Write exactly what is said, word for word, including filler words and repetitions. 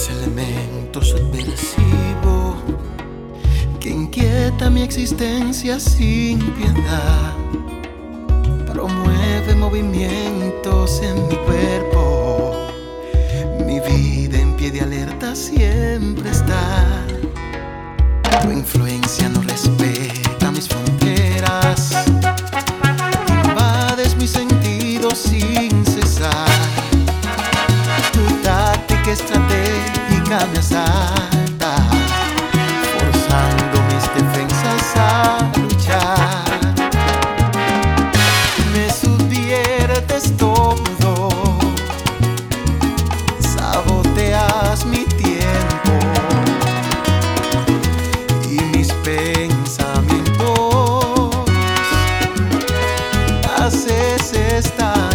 Ese elemento subversivo que inquieta mi existencia sin piedad, promueve movimientos en mi cuerpo. Mi vida en pie de alerta siempre está. Tu influencia no respeta mis fronteras, invades mis sentidos sin cesar. Tu táctica estratégica me asalta, forzando mis defensas a luchar. Me subviertes todo, saboteas mi tiempo y mis pensamientos haces estar.